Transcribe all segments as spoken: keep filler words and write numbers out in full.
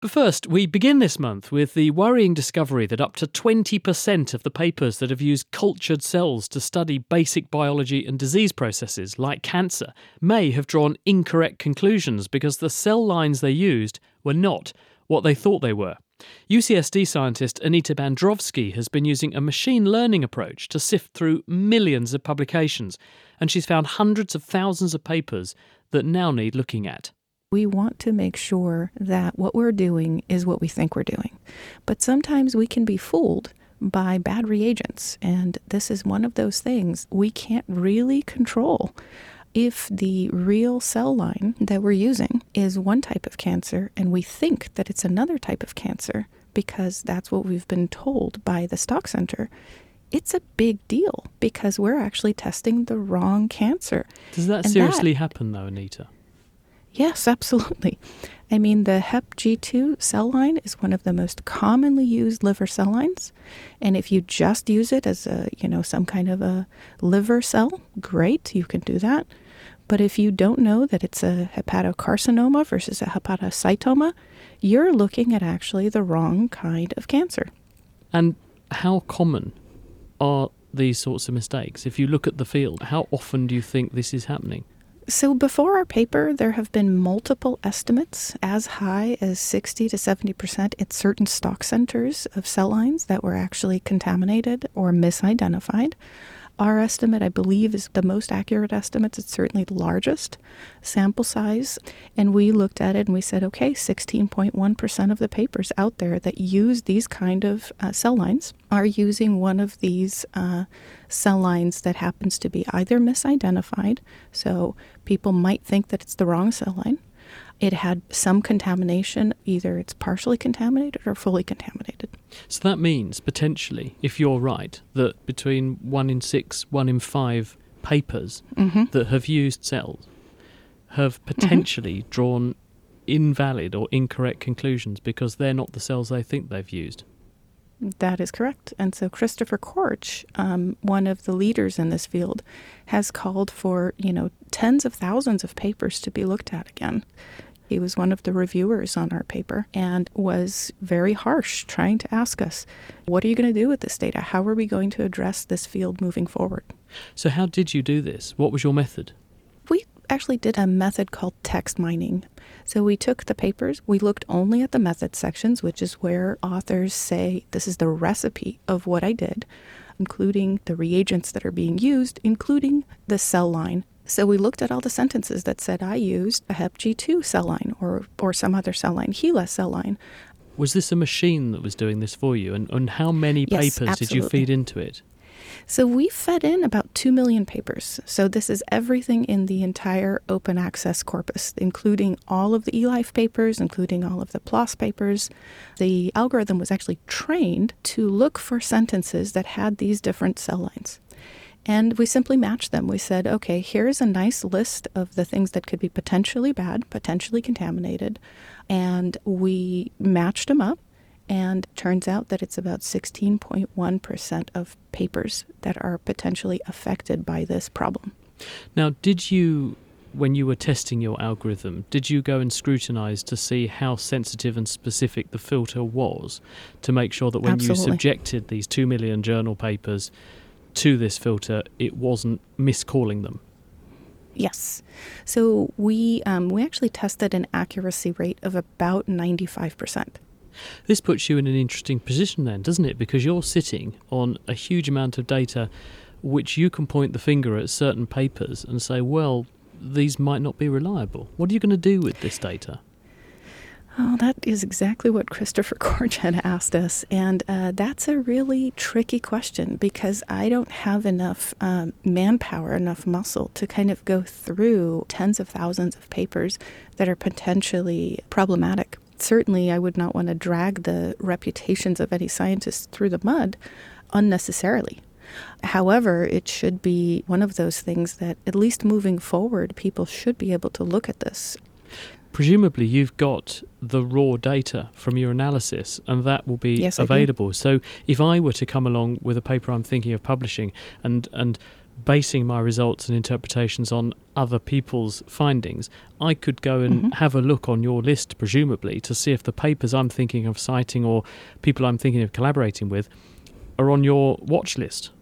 But first, we begin this month with the worrying discovery that up to twenty percent of the papers that have used cultured cells to study basic biology and disease processes, like cancer, may have drawn incorrect conclusions because the cell lines they used were not what they thought they were. U C S D scientist Anita Bandrovsky has been using a machine learning approach to sift through millions of publications, and she's found hundreds of thousands of papers that now need looking at. We want to make sure that what we're doing is what we think we're doing. But sometimes we can be fooled by bad reagents, and this is one of those things we can't really control. If the real cell line that we're using is one type of cancer and we think that it's another type of cancer because that's what we've been told by the stock center, it's a big deal because we're actually testing the wrong cancer. Does that And seriously that- happen though, Anita? Yes, absolutely. I mean, the hep G two cell line is one of the most commonly used liver cell lines. And if you just use it as a, you know, some kind of a liver cell, great, you can do that. But if you don't know that it's a hepatocarcinoma versus a hepatocytoma, you're looking at actually the wrong kind of cancer. And how common are these sorts of mistakes? If you look at the field, how often do you think this is happening? So before our paper, there have been multiple estimates as high as sixty to seventy percent at certain stock centers of cell lines that were actually contaminated or misidentified. Our estimate, I believe, is the most accurate estimate. It's certainly the largest sample size. And we looked at it and we said, okay, sixteen point one percent of the papers out there that use these kind of uh, cell lines are using one of these uh, cell lines that happens to be either misidentified, so people might think that it's the wrong cell line. It had some contamination, either it's partially contaminated or fully contaminated. So that means, potentially, if you're right, that between one in six, one in five papers Mm-hmm. that have used cells have potentially mm-hmm. drawn invalid or incorrect conclusions because they're not the cells they think they've used. That is correct. And so Christopher Korch, um, one of the leaders in this field, has called for, you know, tens of thousands of papers to be looked at again. He was one of the reviewers on our paper and was very harsh, trying to ask us, what are you going to do with this data? How are we going to address this field moving forward? So how did you do this? What was your method? We actually did a method called text mining. So we took the papers, we looked only at the method sections, which is where authors say, this is the recipe of what I did, including the reagents that are being used, including the cell line. So we looked at all the sentences that said I used a hep G two cell line or or some other cell line, HeLa cell line. Was this a machine that was doing this for you? And, and how many Yes, papers did you absolutely. feed into it? So we fed in about two million papers. So this is everything in the entire open access corpus, including all of the eLife papers, including all of the PLOS papers. The algorithm was actually trained to look for sentences that had these different cell lines. And we simply matched them. We said, okay, here's a nice list of the things that could be potentially bad, potentially contaminated. And we matched them up. And it turns out that it's about sixteen point one percent of papers that are potentially affected by this problem. Now, did you, when you were testing your algorithm, did you go and scrutinize to see how sensitive and specific the filter was to make sure that when Absolutely. you subjected these two million journal papers to this filter, it wasn't miscalling them? Yes. So we um, we actually tested an accuracy rate of about ninety-five percent. This puts you in an interesting position then, doesn't it? Because you're sitting on a huge amount of data which you can point the finger at certain papers and say, well, these might not be reliable. What are you going to do with this data? Oh, that is exactly what Christopher Korch had asked us. And uh, that's a really tricky question because I don't have enough um, manpower, enough muscle to kind of go through tens of thousands of papers that are potentially problematic. Certainly, I would not want to drag the reputations of any scientists through the mud unnecessarily. However, it should be one of those things that, at least moving forward, people should be able to look at this. Presumably, you've got the raw data from your analysis, and that will be Yes, I do. available. So if I were to come along with a paper I'm thinking of publishing and, and basing my results and interpretations on other people's findings, I could go and mm-hmm. have a look on your list, presumably, to see if the papers I'm thinking of citing or people I'm thinking of collaborating with are on your watch list.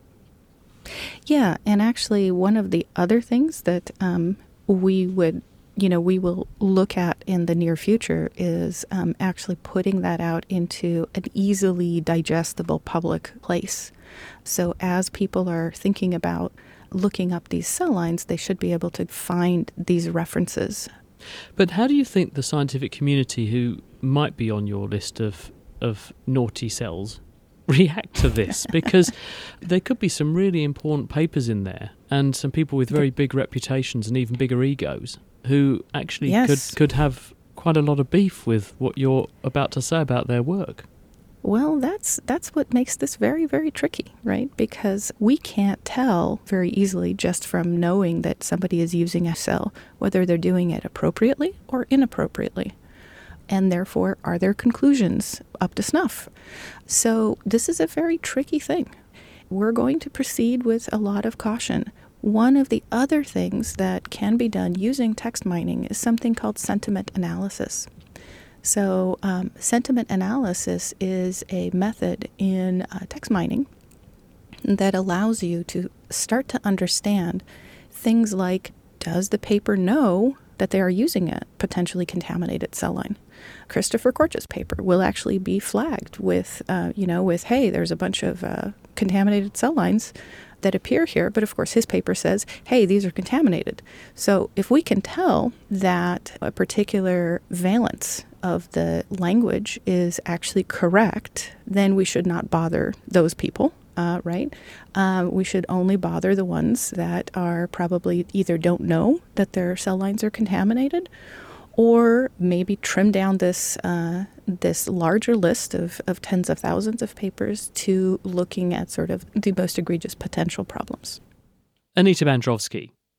Yeah, and actually one of the other things that um, we would, you know, we will look at in the near future is um, actually putting that out into an easily digestible public place. So as people are thinking about looking up these cell lines, they should be able to find these references. But how do you think the scientific community who might be on your list of, of naughty cells react to this? Because there could be some really important papers in there and some people with very big reputations and even bigger egos who actually yes. could, could have quite a lot of beef with what you're about to say about their work. Well, that's that's what makes this very, very tricky, right? Because we can't tell very easily just from knowing that somebody is using a cell whether they're doing it appropriately or inappropriately. And therefore, are their conclusions up to snuff? So this is a very tricky thing. We're going to proceed with a lot of caution. One of the other things that can be done using text mining is something called sentiment analysis. So um, sentiment analysis is a method in uh, text mining that allows you to start to understand things like, does the paper know that they are using a potentially contaminated cell line? Christopher Korch's paper will actually be flagged with, uh, you know, with, hey, there's a bunch of uh, contaminated cell lines that appear here, but of course his paper says, hey, these are contaminated. So if we can tell that a particular valence of the language is actually correct, then we should not bother those people, uh, right? Uh, we should only bother the ones that are probably either don't know that their cell lines are contaminated, or maybe trim down this uh, this larger list of, of tens of thousands of papers to looking at sort of the most egregious potential problems. Anita Bandrowski,